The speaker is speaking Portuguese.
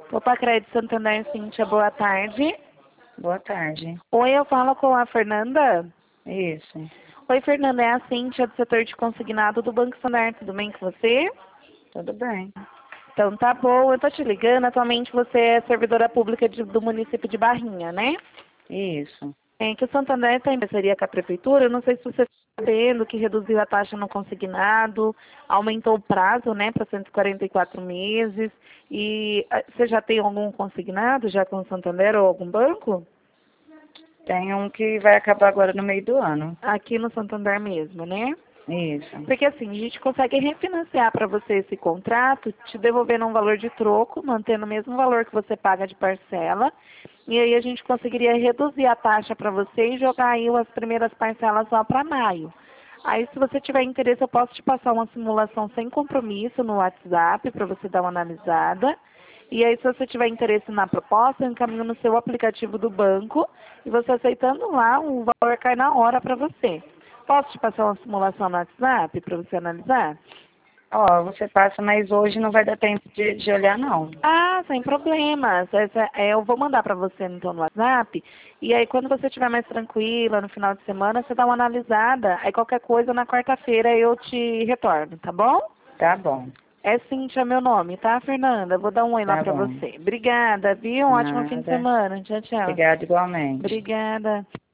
Opa, Crédito Santander, Cíntia, boa tarde. Boa tarde. Oi, eu falo com a Fernanda. Isso. Oi, Fernanda, é a Cíntia do setor de consignado do Banco Santander. Tudo bem com você? Tudo bem. Então tá bom, eu tô te ligando. Atualmente você é servidora pública do município de Barrinha, né? Isso. É que o Santander está em parceria com a prefeitura. Eu não sei se você está sabendo que reduziu a taxa no consignado, aumentou o prazo, né, para 144 meses. E você já tem algum consignado já com o Santander ou algum banco? Tem um que vai acabar agora no meio do ano. Aqui no Santander mesmo, né? Isso. Porque assim, a gente consegue refinanciar para você esse contrato, te devolvendo um valor de troco, mantendo o mesmo valor que você paga de parcela. E aí a gente conseguiria reduzir a taxa para você e jogar aí as primeiras parcelas só para maio. Aí se você tiver interesse, eu posso te passar uma simulação sem compromisso no WhatsApp para você dar uma analisada. E aí se você tiver interesse na proposta, eu encaminho no seu aplicativo do banco e você aceitando lá, o valor cai na hora para você. Posso te passar uma simulação no WhatsApp para você analisar? Ó, você passa, mas hoje não vai dar tempo de olhar, não. Ah, sem problemas. Eu vou mandar para você então no WhatsApp. E aí quando você estiver mais tranquila no final de semana, você dá uma analisada. Aí qualquer coisa na quarta-feira eu te retorno, tá bom? Tá bom. É Cíntia meu nome, tá, Fernanda? Vou dar um oi lá Tá para bom. você. Obrigada, viu? Um ótimo fim de Nada. semana. Tchau, tchau. Obrigada igualmente. Obrigada.